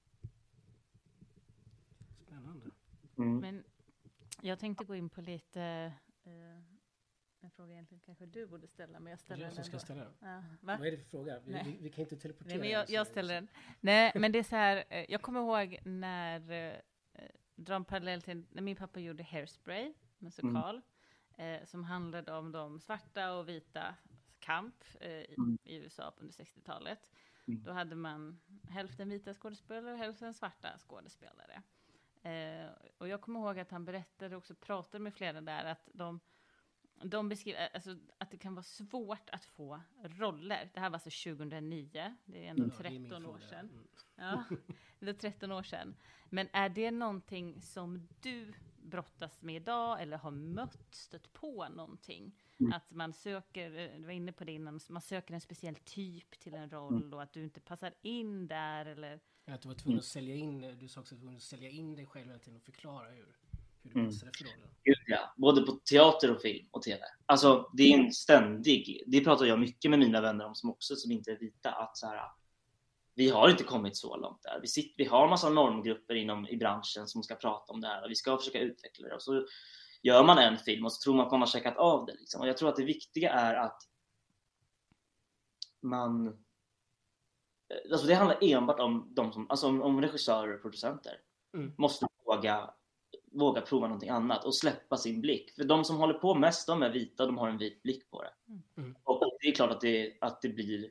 Spännande. Mm. Men jag tänkte gå in på lite eh, en fråga egentligen kanske du borde ställa, men jag Det är ställer jag som den ska ändå. ställa den. Ja, va? Vad är det för fråga? Vi, Nej. vi, vi kan inte teleportera. Nej, men jag, den, jag så- ställer den. Nej, men det är så här, eh, jag kommer ihåg när, eh, dra en parallell till när min pappa gjorde Hairspray, musikal, eh, som handlade om de svarta och vita kamp eh, i, Mm. i U S A under sextiotalet. Mm. Då hade man hälften vita skådespelare och hälften svarta skådespelare. Eh, och jag kommer ihåg att han berättade och också pratade med flera där att de De beskriver alltså, att det kan vara svårt att få roller. Det här var alltså tjugohundranio. Det är ändå Ja, det är min tretton år fråga. sedan. Mm. Ja, det är tretton år sedan. Men är det någonting som du brottas med idag eller har mött, stött på någonting? Mm. Att man söker, du var inne på det innan, man söker en speciell typ till en roll och att du inte passar in där eller... Att du var tvungen att sälja in, du sa också att du var tvungen att sälja in dig själv hela tiden och förklara hur, hur du Mm. passade för rollen. Gud, ja. Både på teater och film och tv. Alltså det är en ständig, det pratar jag mycket med mina vänner om som också som inte är vita, att så här, vi har inte kommit så långt där. Vi, sitter, vi har en massa normgrupper inom i branschen som ska prata om det här och vi ska försöka utveckla det. Och så gör man en film och så tror man att man har checkat av det. Liksom. Och jag tror att det viktiga är att man... Alltså det handlar enbart om, de som, alltså om, om regissörer och producenter. Mm. Måste våga, våga prova någonting annat och släppa sin blick. För de som håller på mest, de är vita och de har en vit blick på det. Mm. Och det är klart att det, att det blir...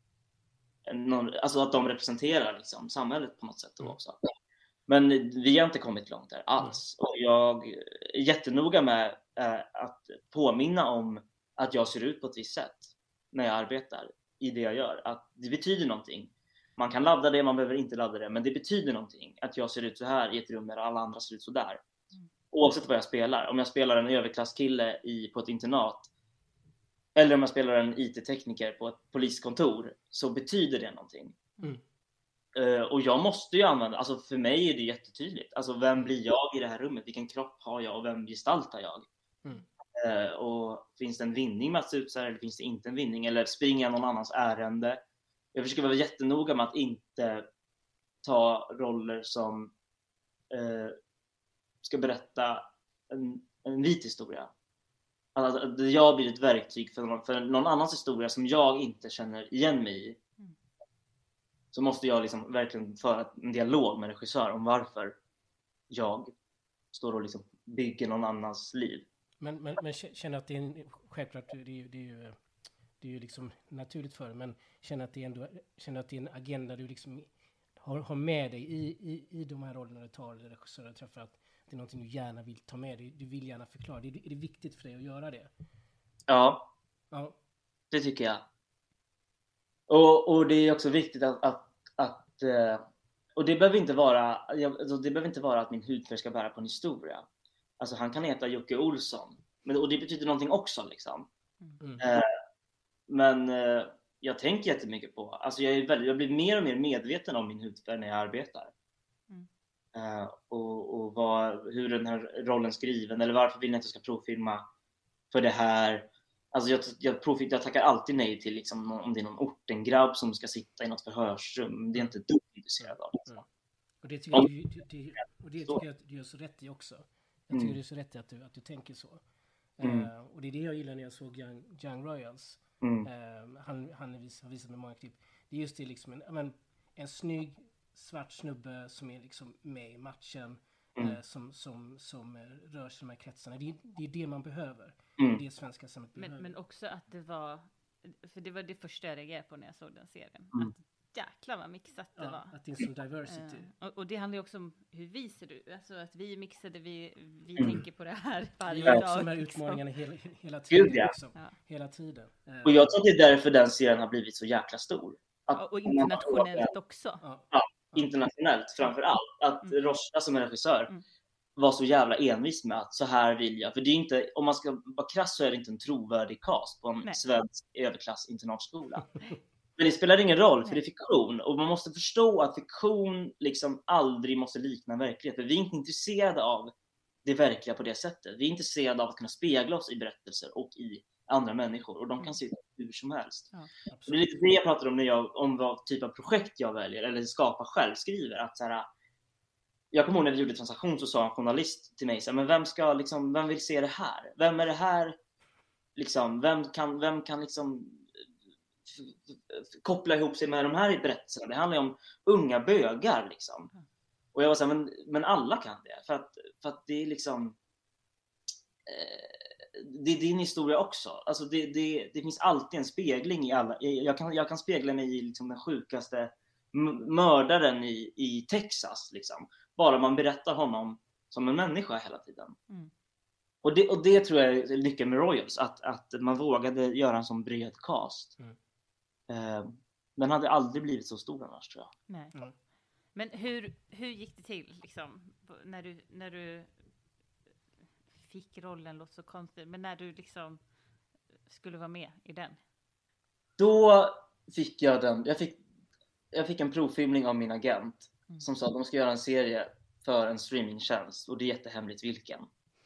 Någon, alltså att de representerar liksom, samhället på något sätt då Mm. också. Men vi har inte kommit långt där alls. Och jag är jättenoga med eh, att påminna om att jag ser ut på ett visst sätt när jag arbetar i det jag gör. Att det betyder någonting. Man kan ladda det, man behöver inte ladda det. Men det betyder någonting att jag ser ut så här i ett rum där alla andra ser ut så där. Mm. Oavsett vad jag spelar. Om jag spelar en överklasskille i, på ett internat. Eller om jag spelar en I T-tekniker på ett poliskontor. Så betyder det någonting. Mm. Uh, och jag måste ju använda, alltså för mig är det jättetydligt. Alltså vem blir jag i det här rummet? Vilken kropp har jag och vem gestaltar jag? Mm. Uh, och finns det en vinning med att se ut så här eller finns det inte en vinning? Eller springer jag någon annans ärende? Jag försöker vara jättenoga med att inte ta roller som uh, ska berätta en, en vit historia. Alltså att jag blir ett verktyg för någon, för någon annans historia som jag inte känner igen mig i. Så måste jag liksom verkligen föra en dialog med regissör om varför jag står och liksom bygger någon annans liv. Men, men, men känner att det är en, självklart det är ju, det är ju, det är ju liksom naturligt för dig, men känner att det är ändå, känner att det är en agenda du liksom har, har med dig i, i, i de här rollerna du tar eller regissörer träffar, att det är någonting du gärna vill ta med dig, du vill gärna förklara. Det, är det viktigt för dig att göra det? Ja, Ja. det tycker jag. Och, och det är också viktigt att, att, att och det behöver inte vara alltså det behöver inte vara att min hudfärg ska bära på en historia. Alltså han kan heta Jocke Olsson, men och det betyder någonting också liksom. Mm. Eh, men eh, jag tänker jättemycket på, alltså jag är väldigt, jag blir mer och mer medveten om min hudfärg när jag arbetar. Mm. Eh, och och vad, hur den här rollen skriven eller varför vill jag inte ska provfilma för det här. Alltså jag, jag, profil, jag tackar alltid nej till liksom, om det är någon ortengrabb som ska sitta i något förhörsrum. Det är inte dumt intresserad av. Liksom. Mm. Och det tycker jag, det, det, det, och det tycker jag att du gör så rätt i också. Jag tycker Mm. det är så rätt i att du, att du tänker så. Mm. Uh, och det är det jag gillar när jag såg Young, Young Royals. Mm. Uh, han han har vis, visat med många klipp. Det är just det liksom en, men, en snygg svart snubbe som är liksom med i matchen. Mm. Uh, som, som, som uh, rör sig i de här kretsarna. Det är, det är det man behöver. Mm. Det är det svenska samhället Men, behöver. men också att det var, för det var det första jag reagerade på när jag såg den serien. Mm. Att jäklar vad mixat det Ja, var. att det är en sån diversity. Eh, och, och det handlar ju också om hur vi ser ut. Alltså att vi är mixade, vi, vi Mm. tänker på det här varje Vi har dag. också de här liksom. utmaningarna hela, hela tiden. Gud, ja. Liksom. Ja. Hela tiden. Eh, Och jag tror att det är därför den serien har blivit så jäkla stor. Att, Och, och internationellt också. ja. Ja, internationellt framför allt. Att Mm. Rocha som är regissör Mm. var så jävla envis med att så här vill jag. För det är inte, om man ska vara krass så är det inte en trovärdig cast på en Nej. svensk överklass internatskola. Men det spelar ingen roll för Nej. det är fiktion. Och man måste förstå att fiktion liksom aldrig måste likna verklighet. För vi är inte intresserade av det verkliga på det sättet. Vi är intresserade av att kunna spegla oss i berättelser och i andra människor. Och de kan Mm. se ut hur som helst. Ja. Och det är Absolut. lite det jag pratar om när jag, om vad typ av projekt jag väljer eller skapar själv, skriver. Att så här, jag kommer ihåg när vi gjorde transaktion så sa en journalist till mig så här, men vem ska liksom, vem vill se det här? Vem är det här liksom, vem kan, vem kan liksom f- f- koppla ihop sig med de här berättelserna? Det handlar ju om unga bögar liksom. Och jag var så här, men, men alla kan det för att, för att det är liksom eh, det är din historia också. Alltså det, det, det finns alltid en spegling i alla. Jag kan, jag kan spegla mig i liksom den sjukaste m- mördaren i, i Texas. Liksom. Bara man berättar honom som en människa hela tiden. Mm. Och, det, och det tror jag är lyckan med Royals. Att, att man vågade göra en sån bred cast. Mm. Eh, den hade aldrig blivit så stor annars tror jag. Nej. Mm. Men hur, hur gick det till liksom, när du, när du fick rollen, låter så konstigt, men när du liksom skulle vara med i den? Då fick jag den. Jag fick, jag fick en provfilmning av min agent Mm. som sa att de ska göra en serie för en streamingtjänst och det är jättehemligt vilken.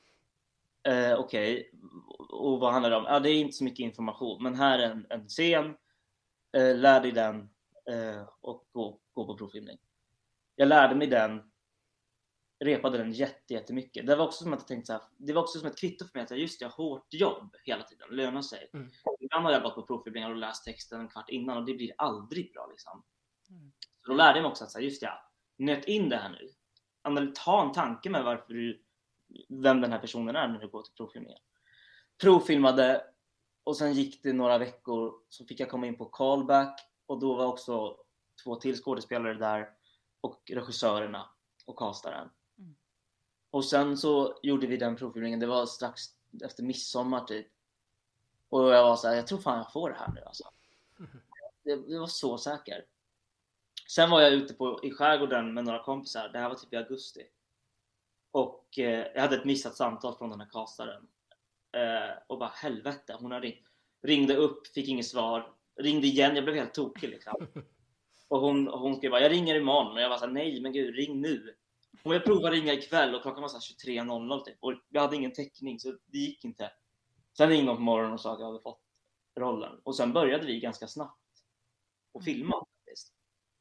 Eh, Okej, okay. Och vad handlar det om? Ja, det är inte så mycket information, men här är en, en scen. Eh, lär dig den eh, och gå, gå på provfilmning. Jag lärde mig den, repade den jätte, jättemycket. Det var också som att jag tänkte så här, det var också som ett kvitto för mig att just det, hårt jobb hela tiden lönar sig. Mm. Ibland har jag gått på provfilmningar och läst texten en kvart innan och det blir aldrig bra liksom. Mm. Så då lärde jag mig också att så här, just ja, nöt in det här nu. Anna, ta en tanke med varför du, vem den här personen är när du går till provfilmningen. Provfilmade och sen gick det några veckor så fick jag komma in på callback och då var också två till skådespelare där och regissörerna och castaren. Mm. Och sen så gjorde vi den provfilmningen, det var strax efter midsommar typ. Och jag var så här, jag tror fan jag får det här nu alltså. Det, det var så säker. Sen var jag ute på, i skärgården med några kompisar. Det här var typ i augusti. Och eh, jag hade ett missat samtal från den här castaren. Eh, och bara helvete, hon har ringt. Ringde upp, fick inget svar. Ringde igen, jag blev helt tokig liksom. Och hon, och hon skrev bara, jag ringer imorgon. Och jag var så här, nej men gud, ring nu. Och jag provade ringa ikväll och klockan var så här tjugotre noll noll typ. Och jag hade ingen täckning så det gick inte. Sen ringde hon på morgonen och sa att jag hade fått rollen. Och sen började vi ganska snabbt och filma faktiskt.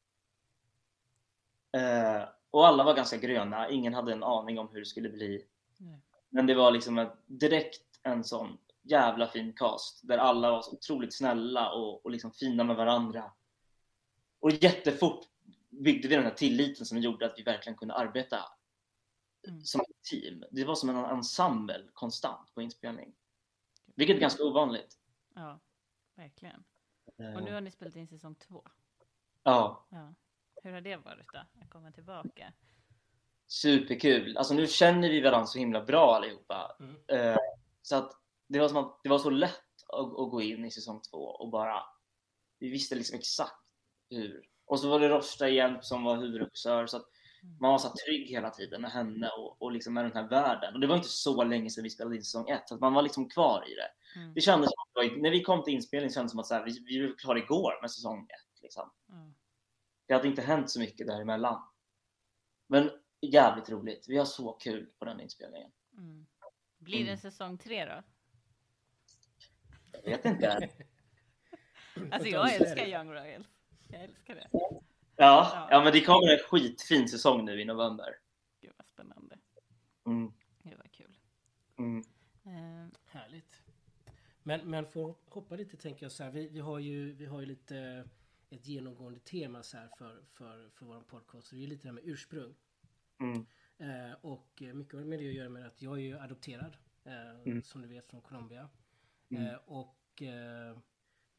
Eh, och alla var ganska gröna. Ingen hade en aning om hur det skulle bli. Nej. Men det var liksom ett, direkt en sån jävla fin cast. Där alla var så otroligt snälla och, och liksom fina med varandra. Och jättefort byggde vi den här tilliten som gjorde att vi verkligen kunde arbeta Mm. som ett team. Det var som en ensemble konstant på inspelning. Vilket är ganska ovanligt. Ja, verkligen. Eh, Och nu har ni spelat in säsong två. Ja, Ja. Hur har det varit då? Att komma tillbaka? superkul. Alltså nu känner vi varandra så himla bra allihopa. Mm. Eh, så att det var som att det var så lätt att, att gå in i säsong två och bara vi visste liksom exakt hur. Och så var det Rosta igen som var huvudregissör så att man var så trygg hela tiden med henne och, och liksom med den här världen. Och det var inte så länge sedan vi spelade in säsong ett så att man var liksom kvar i det. Mm. Det kändes som att det var, när vi kom till inspelning kändes det som att så här, vi, vi var klara igår med säsong ett liksom. Mm. Det hade inte hänt så mycket däremellan. Men jävligt roligt. Vi har så kul på den inspelningen. Mm. Blir det en Mm. säsong tre då? Jag vet inte. Alltså jag älskar Young Royals. Jag älskar det. Ja, ja men det kommer en skitfin säsong nu i november. Gud vad spännande. Mm. Gud vad kul. Mm. Eh, Härligt. Men, men för att hoppa lite tänker jag så här, vi, vi, har ju, vi har ju lite ett genomgående tema så här för, för, för vår podcast. Så det är lite det här med ursprung. Mm. Eh, och mycket med det att göra med att jag är ju adopterad, eh, Mm. som du vet, från Colombia. Mm. Eh, och eh,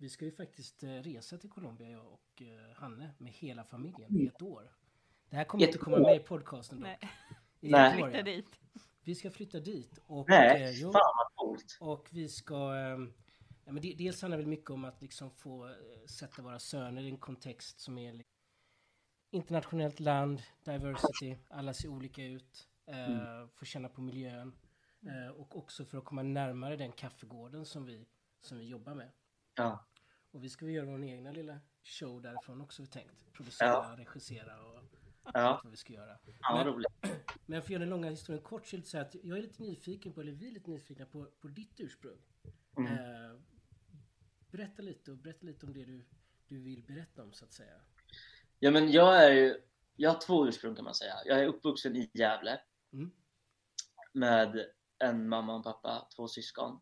Vi ska ju faktiskt resa till Colombia, jag och Hanne, med hela familjen i ett år. Det här kommer Ett inte komma år? med i podcasten då. Nej. I Nej. ett år, Flytta ja. dit. Vi ska flytta dit. Och, Nej, eh, jo, fan vad coolt. och vi ska... Eh, ja, men det, dels handlar det väl mycket om att liksom få eh, sätta våra söner i en kontext som är li- internationellt land, diversity, alla ser olika ut, eh, Mm. få känna på miljön. Eh, och också för att komma närmare den kaffegården som vi, som vi jobbar med. Ja. Och vi ska väl göra vår egna lilla show därifrån också, vi tänkt. Producera, Ja. regissera och Ja, allt vad vi ska göra. ja vad Men- roligt. Men för att göra den långa historien kort så är det så att jag är lite nyfiken på, eller vi är lite nyfikna på, på ditt ursprung. Mm. Eh, berätta lite och berätta lite om det du, du vill berätta om så att säga. Ja, men jag är ju, jag har två ursprung kan man säga. Jag är uppvuxen i Gävle Mm. med en mamma och en pappa, två syskon.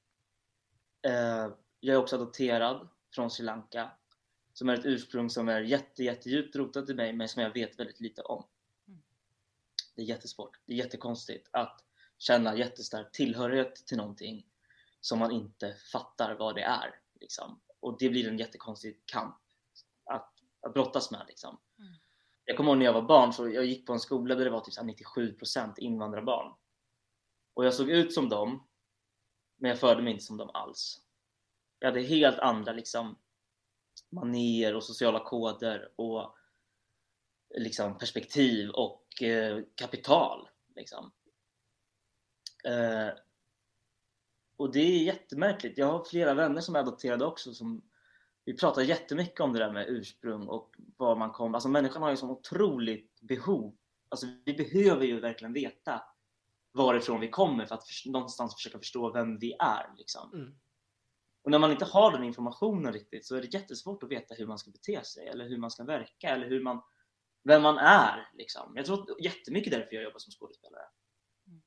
Eh, jag är också adopterad från Sri Lanka, som är ett ursprung som är jätte, jätte djupt rotat i mig, men som jag vet väldigt lite om. Mm. Det är jättesvårt. Det är jättekonstigt att känna jättestark tillhörighet till någonting som man inte fattar vad det är. Liksom. Och det blir en jättekonstig kamp att, att brottas med. Liksom. Mm. Jag kommer ihåg när jag var barn, så jag gick på en skola där det var typ så här nittiosju procent invandrarbarn. Och jag såg ut som dem, men jag förde mig inte som dem alls. Jag hade helt andra liksom, manér och sociala koder och liksom, perspektiv och eh, kapital. Liksom. Eh, och det är jättemärkligt. Jag har flera vänner som är adopterade också. Som, vi pratar jättemycket om det där med ursprung och var man kommer. Alltså människan har ju så otroligt behov. Alltså vi behöver ju verkligen veta varifrån vi kommer för att för, någonstans försöka förstå vem vi är. Liksom. Mm. Och när man inte har den informationen riktigt så är det jättesvårt att veta hur man ska bete sig eller hur man ska verka eller hur man, vem man är. Liksom. Jag tror att jättemycket därför jag jobbar som skådespelare. Mm.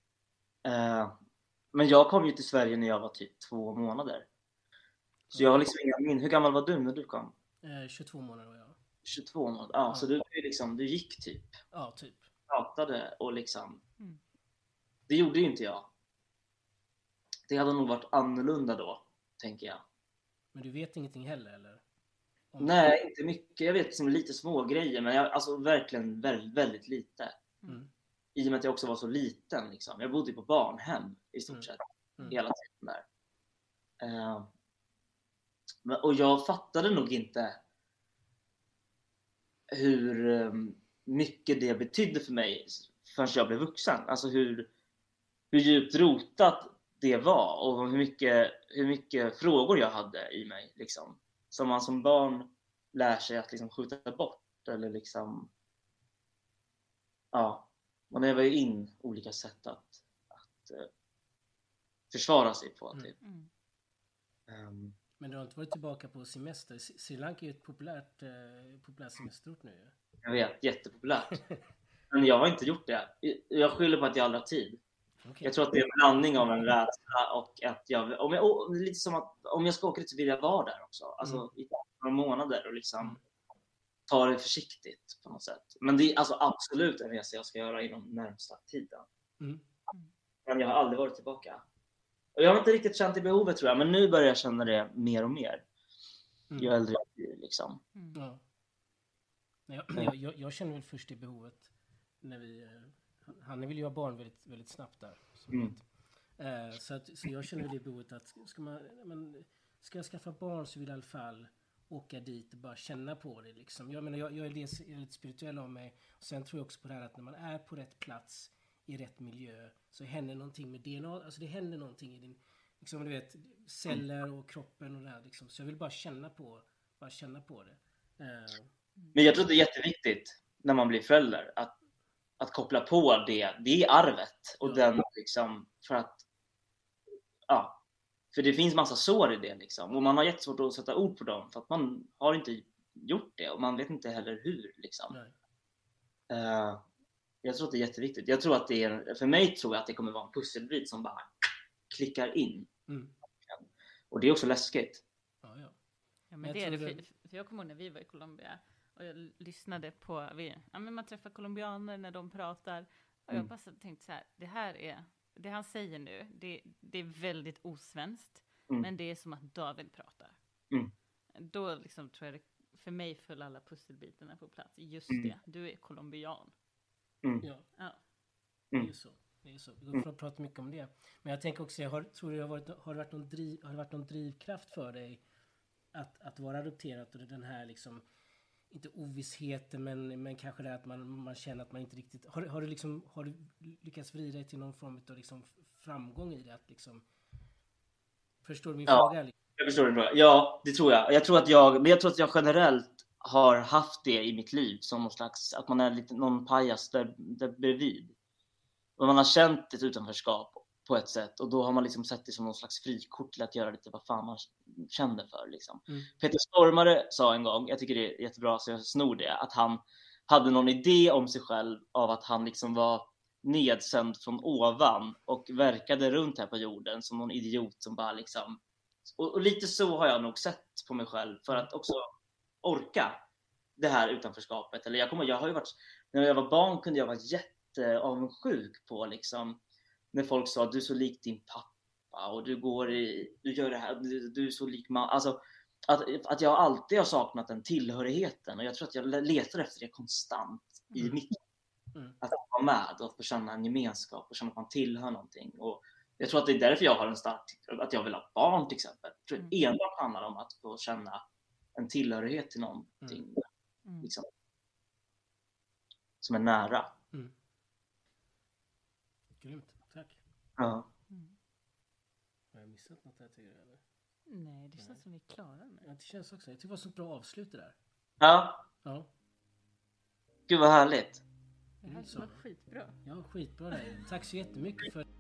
Uh, men jag kom ju till Sverige när jag var typ två månader. Så jag har liksom inga min. Hur gammal var du när du kom? Eh, tjugotvå månader var jag. tjugotvå månader. Ja, Ja. så du, liksom, du gick typ. Ja, typ. Pratade och liksom. Mm. Det gjorde ju inte jag. Det hade nog varit annorlunda då, tänker jag. Men du vet ingenting heller, eller? Om- Nej, inte mycket. Jag vet liksom lite små grejer, men jag, alltså verkligen väldigt, väldigt lite. Mm. I och med att jag också var så liten. Liksom. Jag bodde på barnhem i stort Mm. sett. Mm. Hela tiden där. Uh, men, och jag fattade nog inte hur um, mycket det betydde för mig förrän jag blev vuxen. Alltså hur, hur djupt rotat det var och hur mycket, hur mycket frågor jag hade i mig. Liksom. Som man som barn lär sig att liksom skjuta bort. Eller liksom... Ja, man övar ju in olika sätt att, att uh, försvara sig på. Mm. Typ. Mm. Um, Men du har inte varit tillbaka på semester? S- Sri Lanka är ju ett populärt, eh, populärt semesterort nu. ju. jag vet, jättepopulärt. Men jag har inte gjort det. Jag skyller på att jag aldrig har tid. Okej. Jag tror att det är en blandning av en rädsla och att jag... Om jag, och lite som att om jag ska åka dit så vill jag vara där också. Alltså Mm. i några månader och liksom Mm. ta det försiktigt på något sätt. Men det är alltså absolut en resa jag ska göra inom närmsta tiden. Mm. Men jag har aldrig varit tillbaka. Och jag har inte riktigt känt det behovet tror jag. Men nu börjar jag känna det mer och mer. Mm. Ju äldre jag blir liksom. Mm. Ja. Nej, jag, jag, jag, jag känner väl först det behovet när vi... eh, Han vill ju ha barn väldigt, väldigt snabbt där. Så, Mm. eh, så, att, så jag känner väl det behovet att ska, man, men, ska jag skaffa barn så vill jag i alla fall åka dit och bara känna på det. Liksom. Jag menar, jag, jag är dels- jag är lite spirituell av mig. Och sen tror jag också på det här att när man är på rätt plats i rätt miljö så händer någonting med D N A. Alltså det händer någonting i din liksom, du vet, celler och kroppen och det här. Liksom. Så jag vill bara känna på, bara känna på det. Eh, Men jag tror det är jätteviktigt när man blir förälder att, att koppla på det. Det är arvet. Och Ja. den liksom, för att ja, för det finns massa sår i det liksom. Och man har jättesvårt att sätta ord på dem för att man har inte gjort det och man vet inte heller hur liksom. nej. Uh, jag tror att det är jätteviktigt. Jag tror att det är, för mig tror jag att det kommer vara en pusselbit som bara klickar in. Mm. Och det är också läskigt. Ja, ja. Ja, men Jag det är det. tror För, det- för jag kommer ihåg när vi var i Colombia och jag lyssnade på, vi, ja, men man träffar colombianer när de pratar och jag Mm. bara så tänkte så här, det här är, det han säger nu, det, det är väldigt osvenskt, Mm. men det är som att David pratar. Mm. Då liksom tror jag det, för mig föll alla pusselbitarna på plats. Just Mm. det, du är colombian. Mm. Ja, Ja. det är Mm. ju så. Det är ju så. Vi får prata mycket om det. Men jag tänker också, jag har, tror det har, varit, har, det varit någon driv, har det varit någon drivkraft för dig att, att vara adopterad och den här liksom, inte ovissheten, men, men kanske det att man, man känner att man inte riktigt, har, har, du liksom, har du lyckats vrida dig till någon form av liksom framgång i det? Att liksom, förstår du min Ja. fråga? Jag förstår din fråga. Ja, det tror jag. Jag tror att jag, men jag tror att jag generellt har haft det i mitt liv som någon slags, att man är lite någon pajas där, där bredvid. Och man har känt ett utanförskap på ett sätt och då har man liksom sett det som någon slags frikort till att göra lite vad fan man kände för liksom. Mm. Peter Stormare sa en gång, jag tycker det är jättebra så jag snor det, att han hade någon idé om sig själv av att han liksom var nedsänd från ovan och verkade runt här på jorden som någon idiot som bara liksom, och, och lite så har jag nog sett på mig själv för att också orka det här utanförskapet. Eller jag kommer, jag har ju varit, när jag var barn kunde jag vara jätteavundsjuk på liksom när folk sa du är så lik din pappa och du går i, du gör det här, du, du är så lik mamma. Alltså att, att jag alltid har saknat den tillhörigheten och jag tror att jag letar efter det konstant i Mm. mitt Mm. att vara med och få känna en gemenskap och känna att man tillhör någonting. Och jag tror att det är därför jag har en stark, att jag vill ha barn till exempel. Jag tror Mm. det enbart handlar om att få känna en tillhörighet till någonting Mm. liksom, som är nära. Mm. Grymt, tack. Ja. Mm. Har jag missat något där tycker jag? Eller? Nej, det känns Nej. som vi är klara nu. Ja, det känns också. Jag tycker det var så bra avslut det där. Ja, Ja, gud vad härligt. Det här Mm, så. var skitbra. ja skitbra det här. Tack så jättemycket för